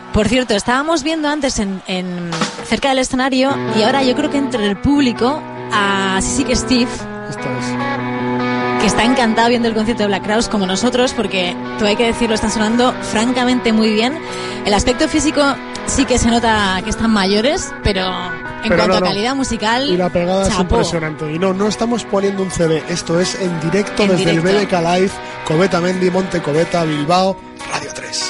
Por cierto, estábamos viendo antes en cerca del escenario y ahora yo creo que entre el público a Sissy Steve, que está encantado viendo el concierto de Black Crowes como nosotros, porque todo hay que decirlo, están sonando francamente muy bien. El aspecto físico sí que se nota que están mayores, pero en cuanto a calidad musical, y la pegada chapó. es impresionante. Y no estamos poniendo un CD, esto es en directo En desde directo. el BBK Live, Coveta Mendy, Monte Coveta, Bilbao, Radio 3.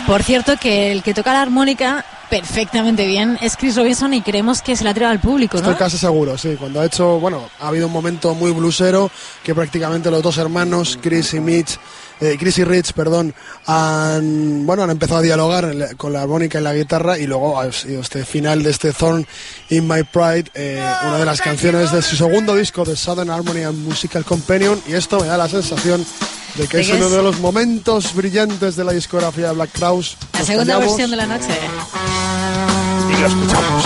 Por cierto, que el que toca la armónica perfectamente bien es Chris Robinson y creemos que se la ha tirado al público, ¿no? Estoy casi seguro, sí. Cuando ha habido un momento muy bluesero que prácticamente los dos hermanos, Chris y Rich, han empezado a dialogar con la armónica y la guitarra, y luego ha sido este final de este Thorn in My Pride, una de las canciones de su segundo disco, de Southern Harmony and Musical Companion, y esto me da la sensación de que es uno de los momentos brillantes de la discografía de Black Crowes. La segunda versión de la noche. Y lo escuchamos.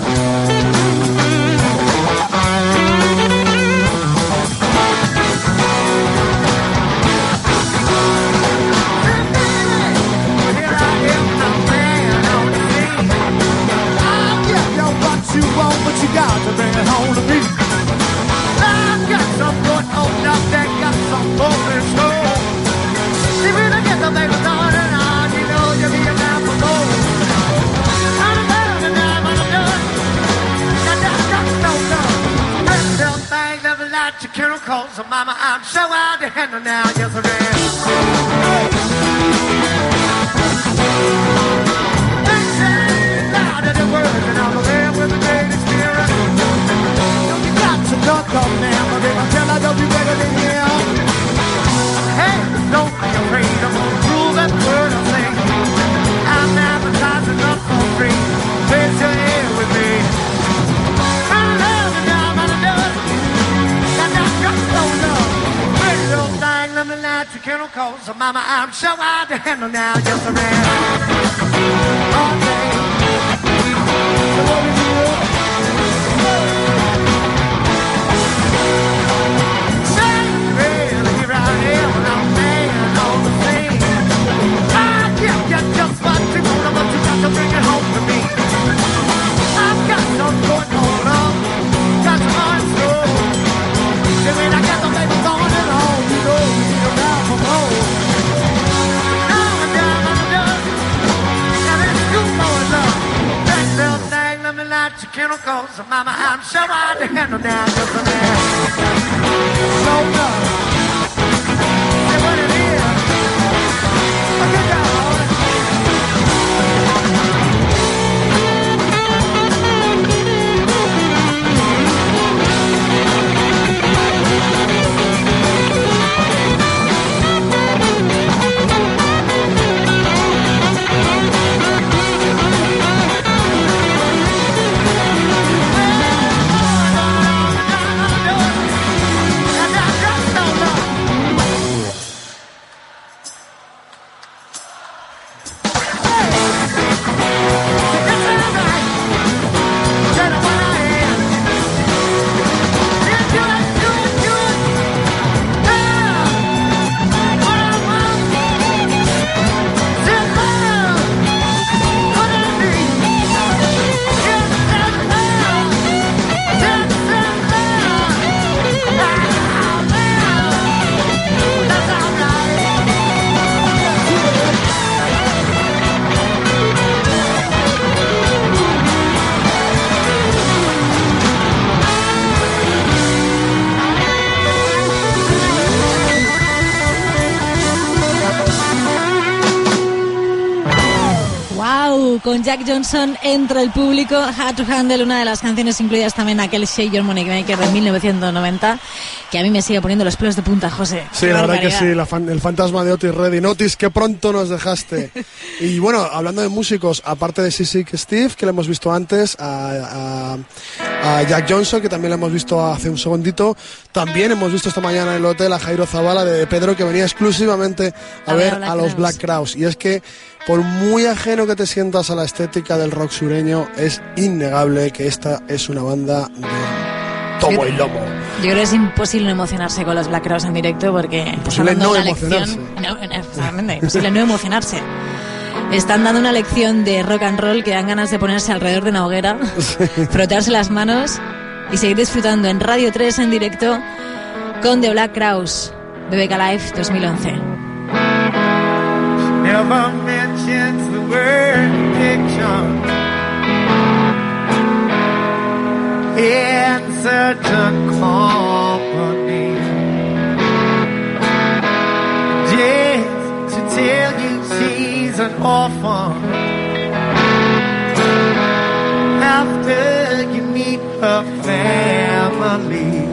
Chemicals, so mama, I'm so out to handle now, yes I am. They say loud in the words, and I'm there with the greatest spirit. You got to duck off now, but if I tell I don't be better than him. Hey, don't be afraid, I'm gonna prove that word I say. I'm advertising up for free. Place your ear with me. Chemicals, so mama, I'm so out to handle now, yes I am. All day. So what we do? Say, well, here I am, and I'm laying on the scene. I give you just what you want, but you got to bring it home to me. I've got some good hold on, got some on slow. See, when I get the baby going and home, you know, we need a round from home. Now I'm down on the dust. Now this scoop going up. That little thing, let me light your chemicals. So mama, I'm so hard to handle now, just a man. So tough. Say what it is. Get down. Con Jack Johnson entre el público, How to Handle, una de las canciones incluidas también en aquel Shake Your Money Maker de 1990, que a mí me sigue poniendo los pelos de punta, José. Sí, la verdad que sí, el fantasma de Otis Redding. Otis, que pronto nos dejaste. Y bueno, hablando de músicos, aparte de Sissy Steve, que le hemos visto antes, a Jack Johnson, que también le hemos visto hace un segundito, también hemos visto esta mañana en el hotel a Jairo Zavala de Pedro, que venía exclusivamente a ver a los Black Crowes. Y es que, por muy ajeno que te sientas a la estética del rock sureño, es innegable que esta es una banda de tomo y lomo. Yo creo que es imposible no emocionarse con los Black Crowes en directo, porque imposible no emocionarse. Imposible no emocionarse. Están dando una lección de rock and roll que dan ganas de ponerse alrededor de una hoguera, frotarse las manos y seguir disfrutando en Radio 3 en directo con The Black Crowes, BBK Live 2011. Never mentions the word addiction in such a company. Just to tell you she's she's an orphan. After you meet her family.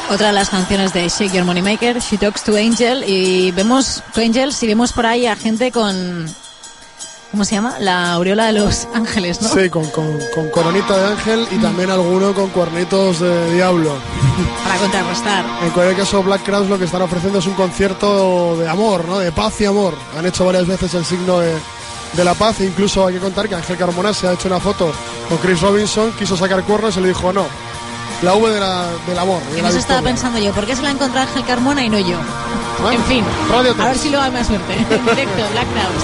Otra de las canciones de Shake Your Moneymaker, She Talks to Angel, y vemos por ahí a gente con, ¿cómo se llama? La aureola de los ángeles, ¿no? Sí, con coronita de ángel y también alguno con cuernitos de diablo. Para contrarrestar. En cualquier caso, Black Crowes lo que están ofreciendo es un concierto de amor, ¿no? De paz y amor. Han hecho varias veces el signo de la paz. Incluso hay que contar que Ángel Carmona se ha hecho una foto con Chris Robinson, quiso sacar cuernos y le dijo no. La V del amor. En eso estaba pensando yo, ¿por qué se la encontró Ángel Carmona y no yo? Bueno, en fin, Radio a ver si luego hay más suerte. En directo, Black Crowes.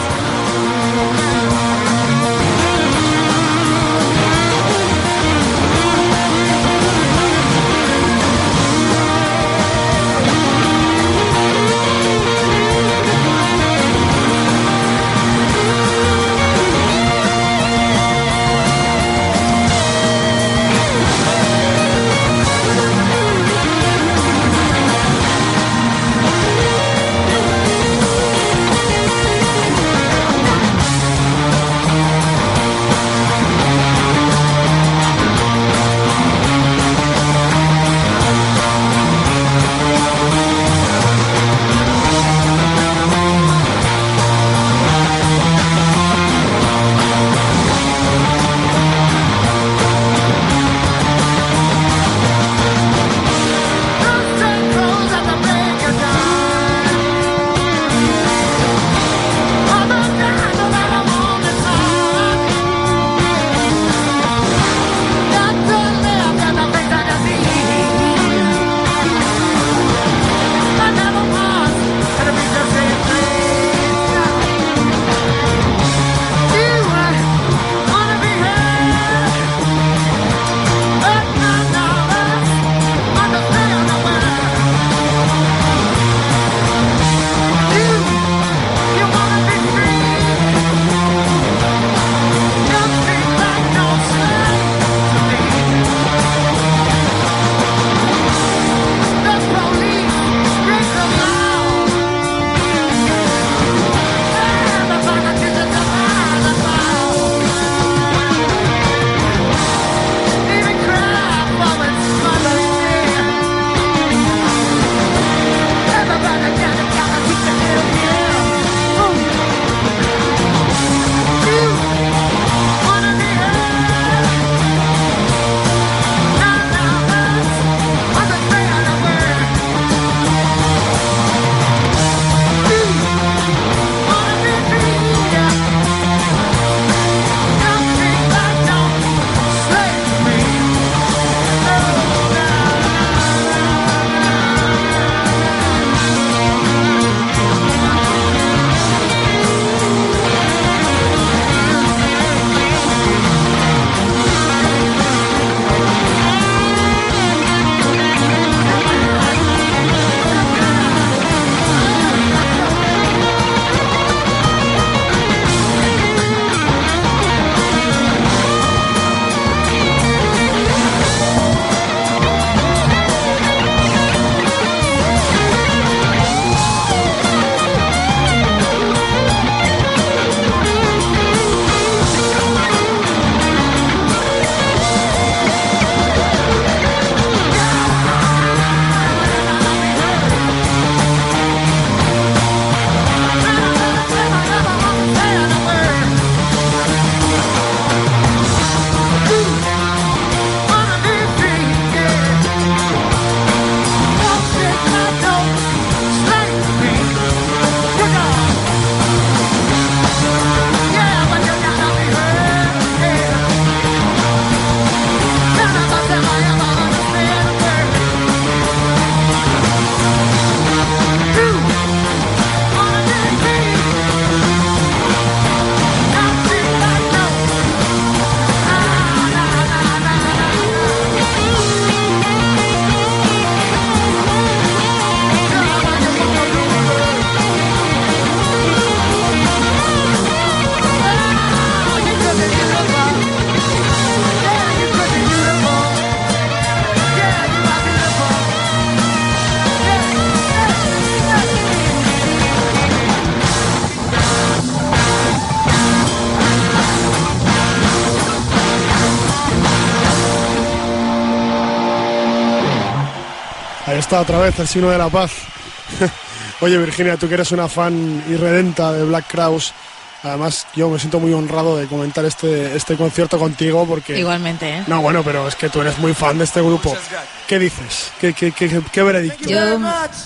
está otra vez el signo de la paz. Oye, Virginia, tú que eres una fan irredenta de Black Crowes, además yo me siento muy honrado de comentar este concierto contigo porque... Igualmente, ¿eh? No, bueno, pero es que tú eres muy fan de este grupo. ¿Qué dices? ¿Qué veredicto? Yo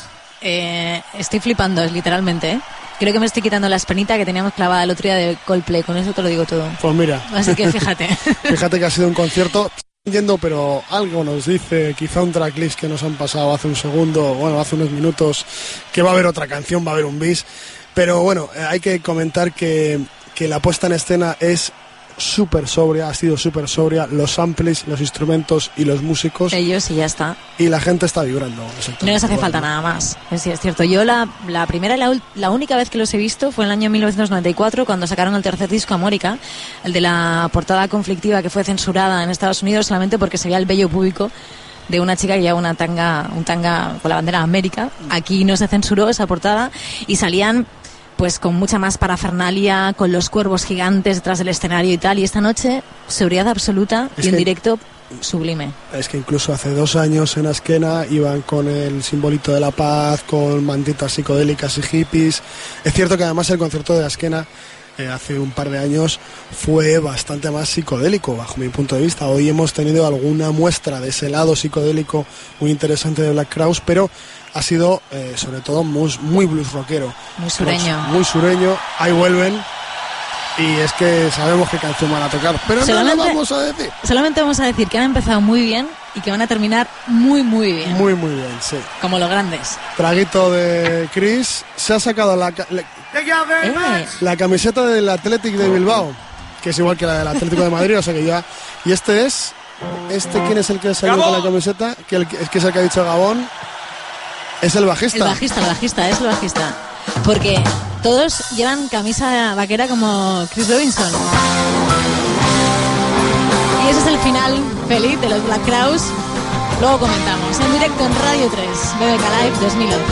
estoy flipando, literalmente, ¿eh? Creo que me estoy quitando la espinita que teníamos clavada el otro día de Coldplay, con eso te lo digo todo. Pues mira. Así que fíjate. Fíjate que ha sido un concierto... Yendo, pero algo nos dice, quizá un tracklist que nos han pasado hace un segundo, bueno, hace unos minutos, que va a haber otra canción, va a haber un bis, pero bueno, hay que comentar que la puesta en escena es súper sobria, ha sido súper sobria, los samples, los instrumentos y los músicos. Ellos y ya está. Y la gente está vibrando. No les hace falta nada más, sí, es cierto. Yo la primera y la única vez que los he visto fue en el año 1994, cuando sacaron el tercer disco, Amórica, el de la portada conflictiva que fue censurada en Estados Unidos solamente porque se veía el vello púbico de una chica que llevaba un tanga con la bandera de América. Aquí no se censuró esa portada y salían pues con mucha más parafernalia, con los cuervos gigantes detrás del escenario y tal, y esta noche seguridad absoluta y un directo sublime. Es que incluso hace 2 años en Askena iban con el simbolito de la paz, con mantitas psicodélicas y hippies. Es cierto que además el concierto de Askena hace un par de años fue bastante más psicodélico bajo mi punto de vista. Hoy hemos tenido alguna muestra de ese lado psicodélico muy interesante de Black Crowes, pero ha sido sobre todo muy blues rockero, muy sureño. Ahí vuelven y es que sabemos qué canción van a tocar, pero no lo vamos a decir. Solamente vamos a decir que han empezado muy bien y que van a terminar muy bien. Muy bien, sí. Como los grandes. Traguito de Chris. Se ha sacado la camiseta del Athletic de Bilbao, que es igual que la del Atlético de Madrid, o sea que ya. Y ¿quién es el que salió con la camiseta? Que es el que ha dicho Gabón. Es el bajista. El bajista. Porque todos llevan camisa vaquera como Chris Robinson. Y ese es el final feliz de los Black Crowes. Luego comentamos. En directo en Radio 3, BBK Live 2011.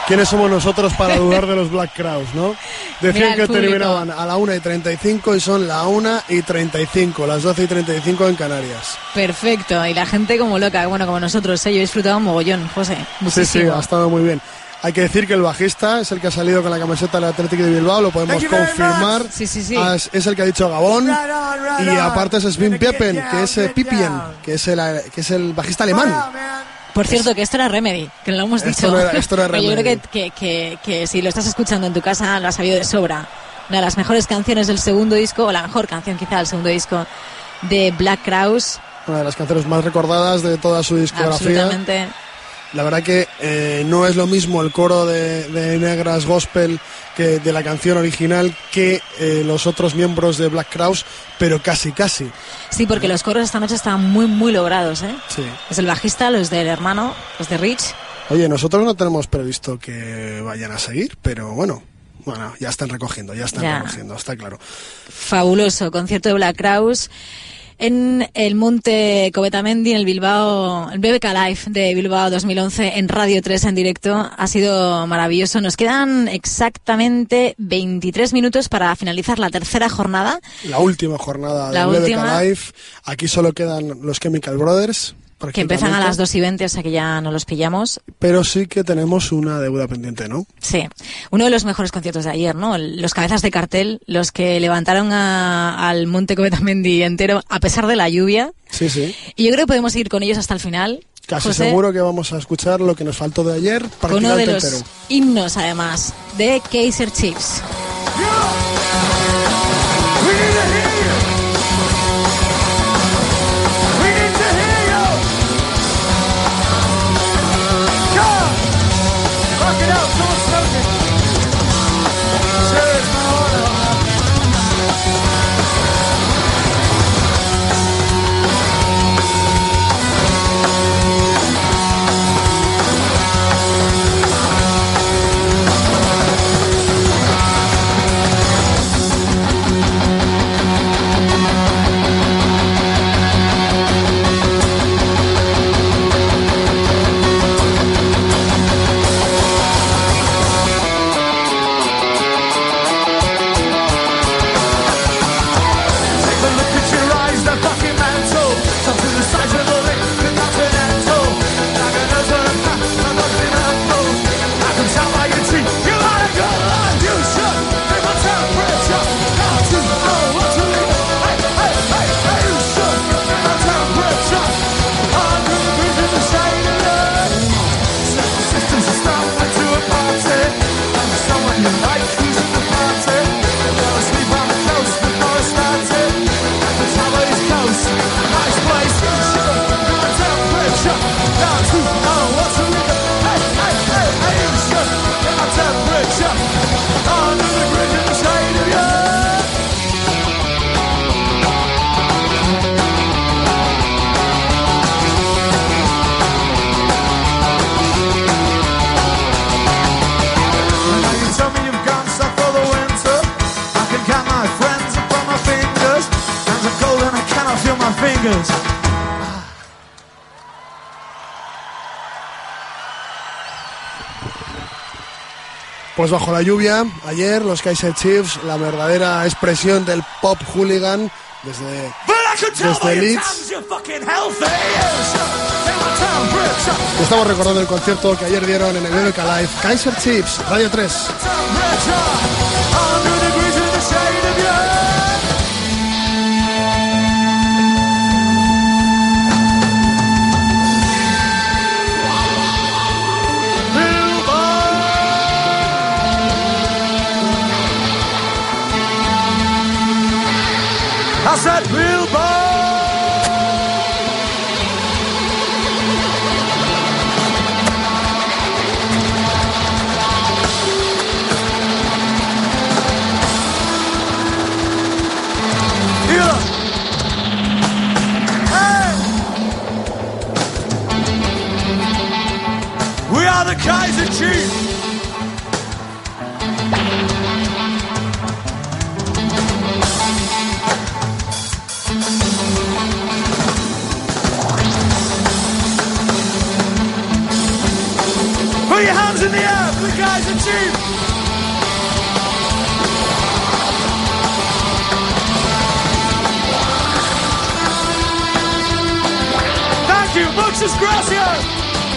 ¿Quiénes somos nosotros para dudar de los Black Crowes, no? Decían que público. terminaban a la 1:35 y son la 1:35, las 12:35 en Canarias. Perfecto, y la gente como loca, bueno, como nosotros, yo he disfrutado un mogollón, José, muchísimo. Sí, ha estado muy bien. Hay que decir que el bajista es el que ha salido con la camiseta del Athletic de Bilbao, lo podemos confirmar. Sí. Es el que ha dicho Gabón. Y aparte es Sven Piepen, que es Pipien, que es el bajista alemán. Por cierto, que esto era Remedy, que lo hemos Esto dicho. esto era Pero yo Remedy. creo que si lo estás escuchando en tu casa, lo has sabido de sobra. Una de las mejores canciones del segundo disco, o la mejor canción quizá del segundo disco de Black Crowes. Una de las canciones más recordadas de toda su discografía. Absolutamente. La verdad que no es lo mismo el coro de Negras Gospel que de la canción original que los otros miembros de Black Crowes, pero casi. Sí, porque los coros esta noche estaban muy logrados, ¿eh? Sí. Es el bajista, los del hermano, los de Rich. Oye, nosotros no tenemos previsto que vayan a seguir, pero bueno, ya están recogiendo, está claro. Fabuloso, concierto de Black Crowes en el Monte Covetamendi, en el BBK Live de Bilbao 2011, en Radio 3 en directo. Ha sido maravilloso. Nos quedan exactamente 23 minutos para finalizar la tercera jornada. La última jornada del BBK Live. Aquí solo quedan los Chemical Brothers. Que empiezan a las 2:20, o sea que ya no los pillamos. Pero sí que tenemos una deuda pendiente, ¿no? Sí. Uno de los mejores conciertos de ayer, ¿no? Los cabezas de cartel, los que levantaron al Monte Covetamendi entero a pesar de la lluvia. Sí. Y yo creo que podemos ir con ellos hasta el final. Casi José, seguro que vamos a escuchar lo que nos faltó de ayer. Con uno de los himnos, además, de Kaiser Chiefs. Pues bajo la lluvia, ayer los Kaiser Chiefs, la verdadera expresión del pop hooligan desde Leeds. Estamos recordando el concierto que ayer dieron en el BBK Live. Kaiser Chiefs, Radio 3. I said Bilbao. Yeah. Hey. We are the Kaiser Chiefs. the guys are cheap. Thank you, muchas gracias.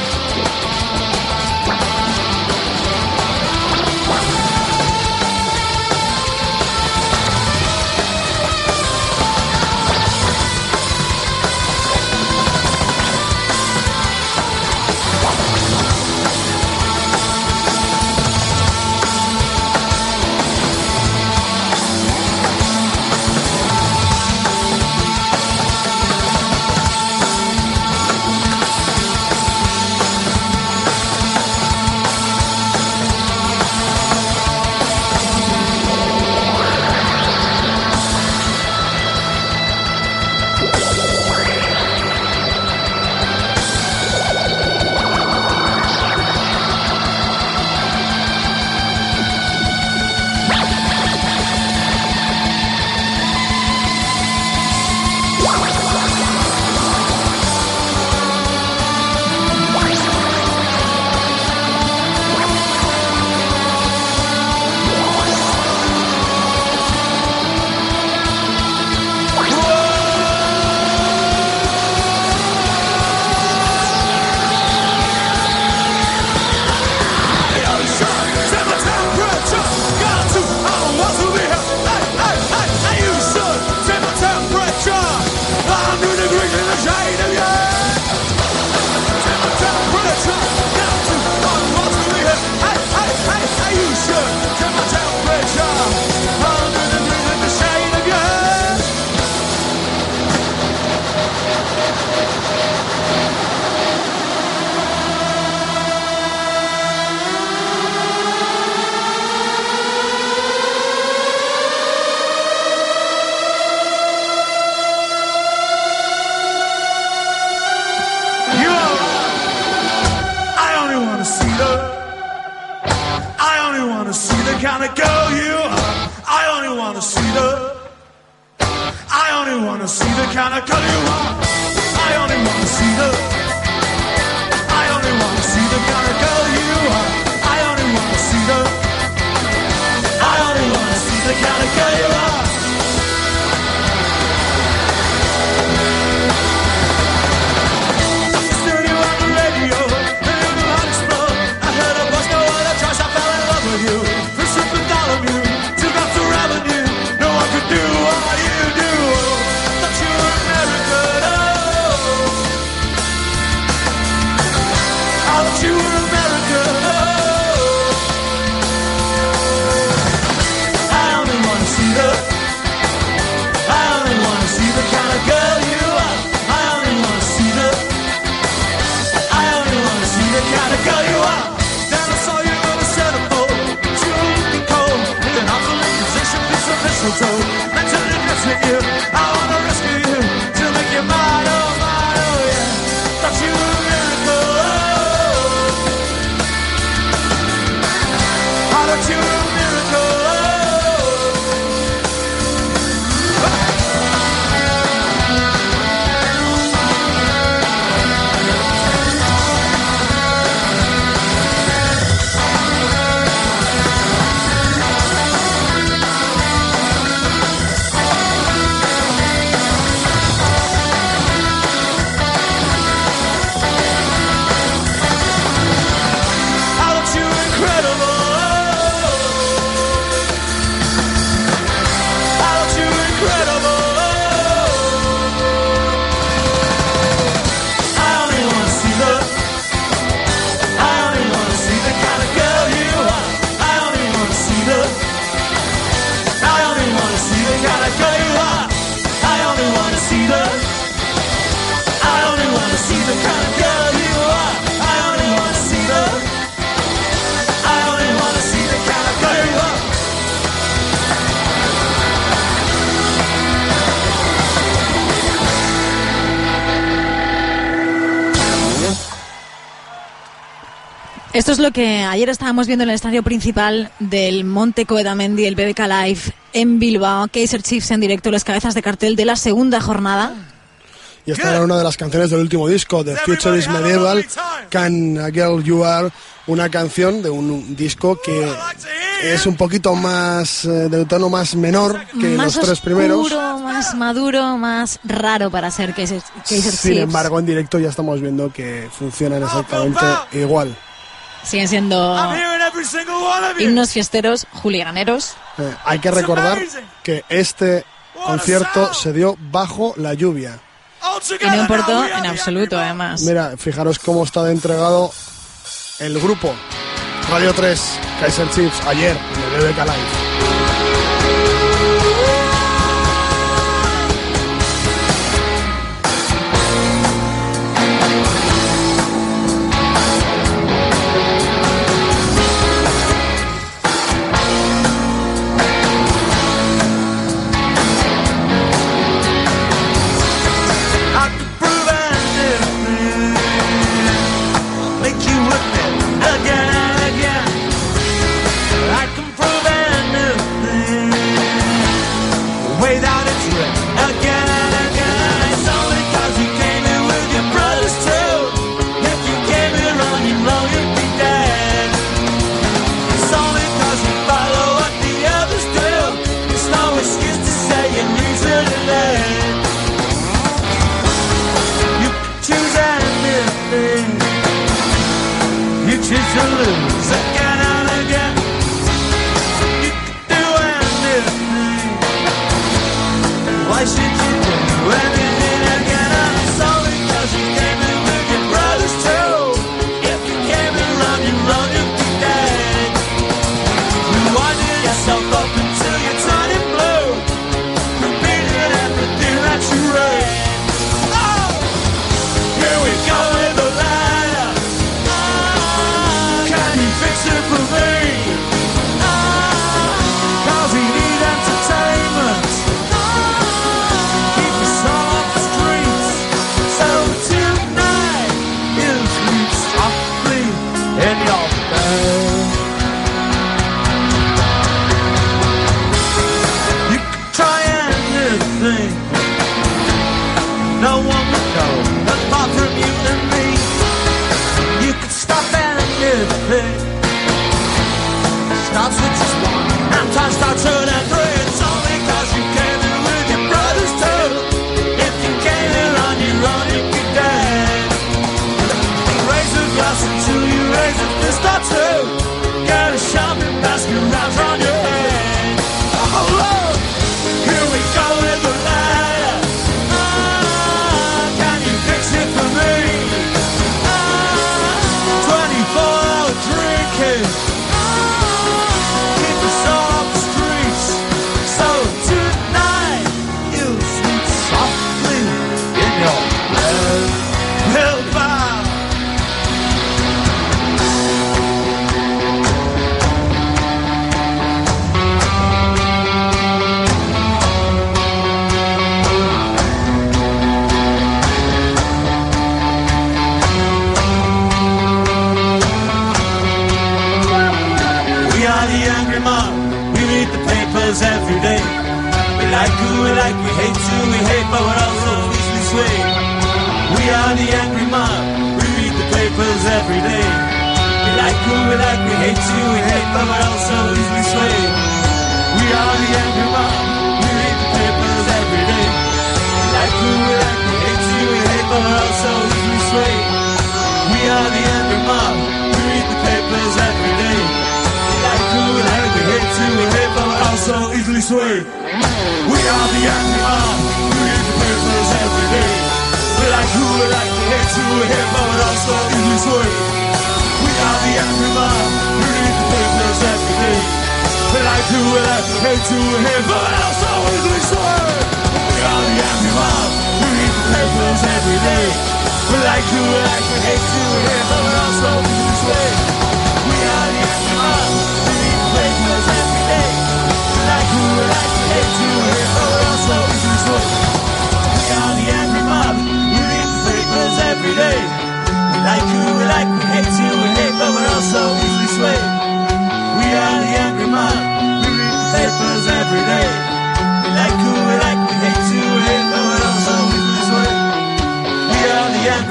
Esto es lo que ayer estábamos viendo en el estadio principal del Monte Coedamendi, el BBK Live en Bilbao. Kaiser Chiefs en directo, las cabezas de cartel de la segunda jornada. Y esta era una de las canciones del último disco, The Future is Medieval, Can a Girl You Are, una canción de un disco que es un poquito más, de tono más menor que más los tres primeros. Más oscuro, más maduro, más raro para ser Kaiser Chiefs. Sin embargo, en directo ya estamos viendo que funcionan exactamente igual. Siguen siendo himnos fiesteros, juliganeros. Hay que recordar que este concierto se dio bajo la lluvia. Y no importó en absoluto, además. Mira, fijaros cómo está de entregado el grupo Radio 3, Kaiser Chiefs, ayer en el BBK Live.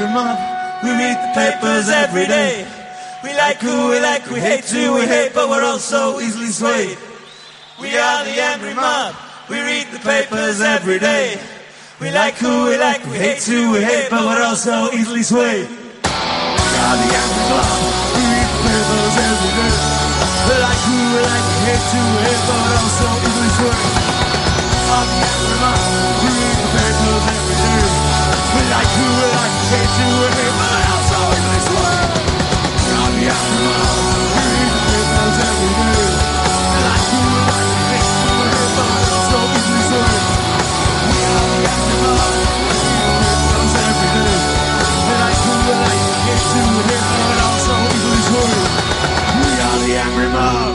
mob. We read the papers every day. We like who we like, we hate who we hate, but we're all so easily swayed. We are the angry mob. We read the papers every day. We like who we like, we hate who we hate, but we're all so easily swayed. We are the angry mob. We read the papers every day. We like who we like, we hate who we hate, but we're all so easily swayed. We are the angry mob. We read the papers every day. We like who we like, we hate who we hate, but we're all so easily swayed. We are the angry mob. We read the papers every day. We like who we like, we hate who we hate, but we're all so easily swayed. We are the angry mob. We read the papers every day. We like who we like, we hate who we hate, but we're all so easily swayed. We are the angry mob.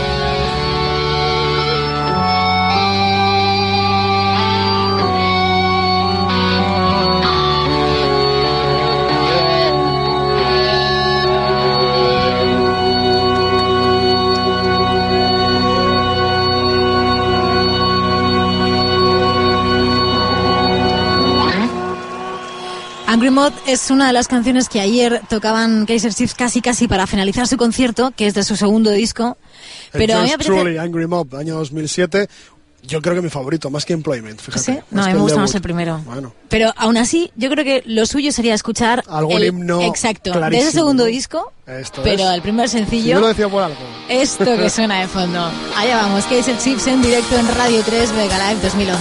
Angry Mob es una de las canciones que ayer tocaban Kaiser Chiefs casi para finalizar su concierto, que es de su segundo disco. Pero a mí me apetece... Truly, Angry Mob, año 2007. Yo creo que mi favorito, más que Employment, fíjate. ¿Sí? No, a mí me gusta más el primero. Bueno. Pero aún así, yo creo que lo suyo sería escuchar algún himno exacto, clarísimo, de ese segundo disco, pero el primer sencillo... Si yo lo decía por algo. Esto que suena de fondo. Allá vamos, Kaiser Chiefs en directo en Radio 3 Mega Live 2011.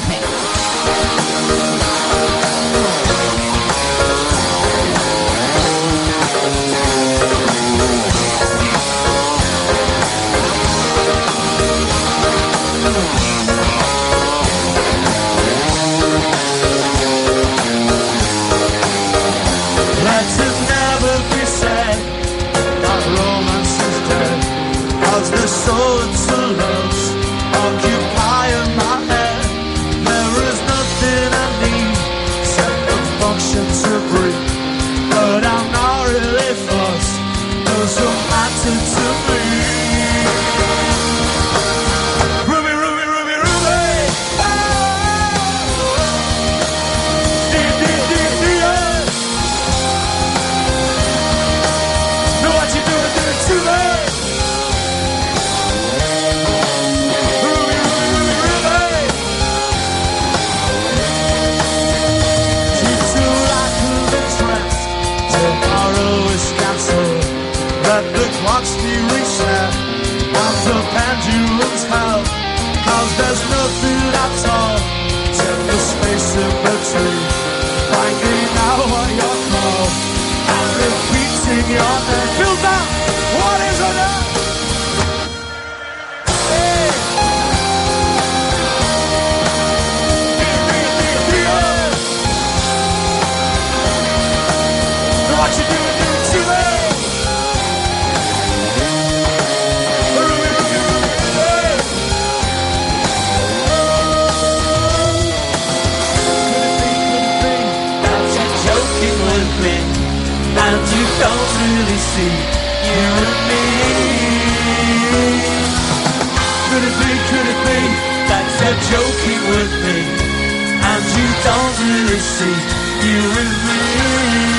The swords of loves occupying my head. There is nothing I need except the function to breathe. But I'm not really fussed, doesn't matter to me. Ruby, Ruby, Ruby, Ruby. Oh, dear, dear, dear, dear. Know what you're doing to me. Let the clocks be reset and the pendulums held, 'cause there's nothing at all till the space in between, finding out what you're called and repeating your name. Feel that? What is it now? Hey! What you doing to me? And you don't really see you and me. Could it be that you're joking with me? And you don't really see you and me.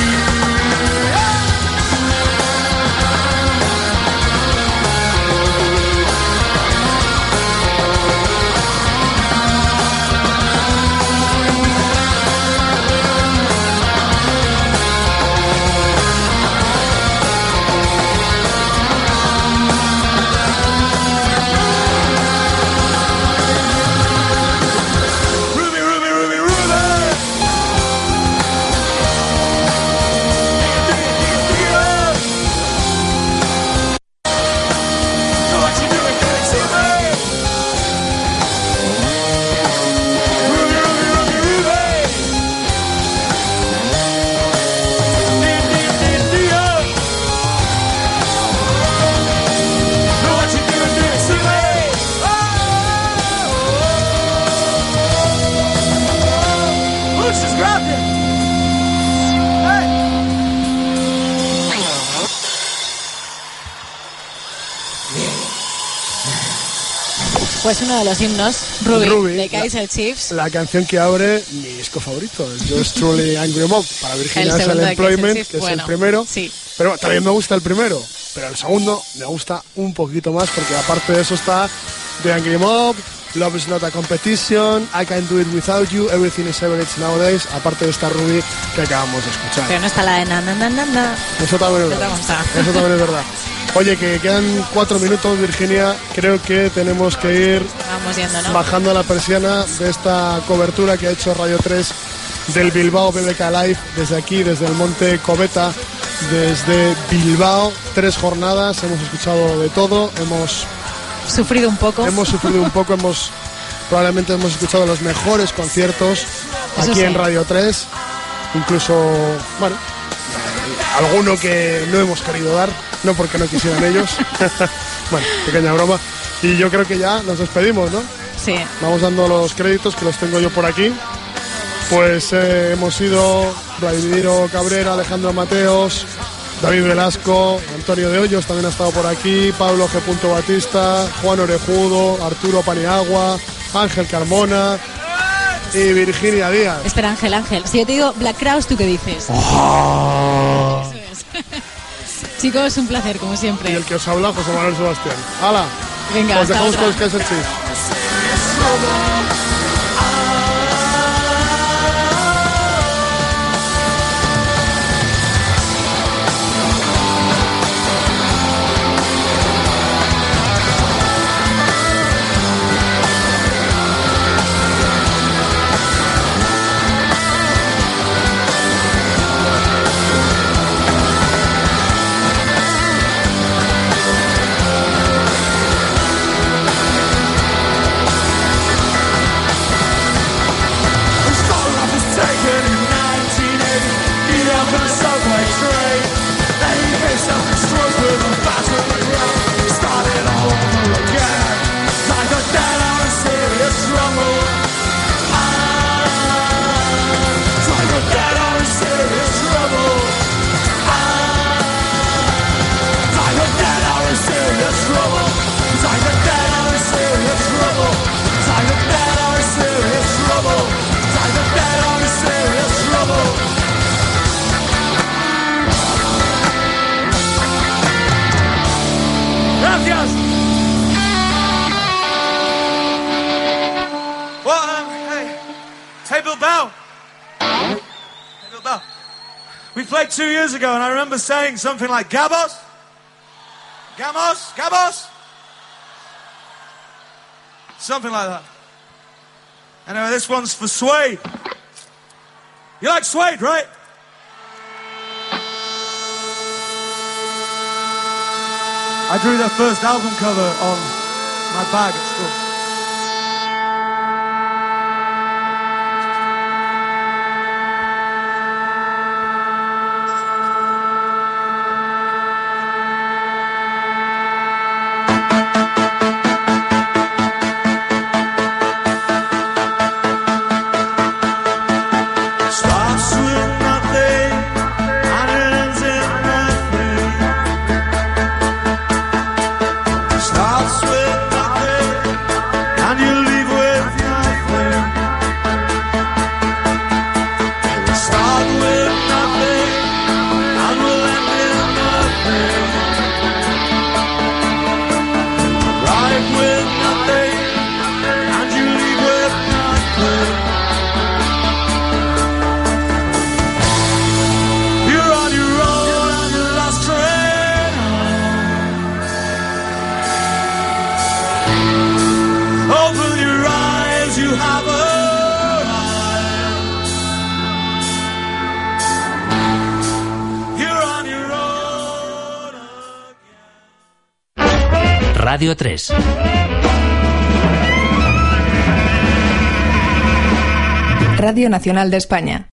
Pues uno de los himnos, Ruby de Kaiser Chiefs. La canción que abre mi disco favorito, el Just Truly Angry Mob. Para Virginia es el Employment, que es el primero. Sí. Pero también me gusta el primero. Pero el segundo me gusta un poquito más, porque aparte de eso está The Angry Mob, Love is not a competition, I Can't Do It Without You, Everything is Average Nowadays, aparte de esta Ruby que acabamos de escuchar. Pero no está la de na na na na na. Eso también es verdad. Eso también es verdad. Oye, que quedan 4 minutos, Virginia. Creo que tenemos que ir bajando la persiana de esta cobertura que ha hecho Radio 3 del Bilbao BBK Live, desde aquí, desde el Monte Coveta, desde Bilbao. 3 jornadas, hemos escuchado de todo, hemos sufrido un poco. Probablemente hemos escuchado los mejores conciertos aquí en Radio 3. Incluso, bueno, alguno que no hemos querido dar, no porque no quisieran ellos. Bueno, pequeña broma. Y yo creo que ya nos despedimos, ¿no? Sí. Vamos dando los créditos, que los tengo yo por aquí. Pues hemos ido Vladimiro Cabrera, Alejandro Mateos, David Velasco, Antonio de Hoyos también ha estado por aquí, Pablo G. Batista, Juan Orejudo, Arturo Paniagua, Ángel Carmona y Virginia Díaz. Espera, Ángel, si yo te digo Black Crowes, ¿tú qué dices? Oh. Eso es. Chicos, un placer, como siempre. Y el que os habla, José Manuel Sebastián. ¡Hala! Venga, os dejamos con los Kaiser Chiefs. We played 2 years ago, and I remember saying something like, Gabos? Gamos? Gabos? Something like that. Anyway, this one's for Suede. You like Suede, right? I drew their first album cover on my bag at school. Radio 3. Radio Nacional de España.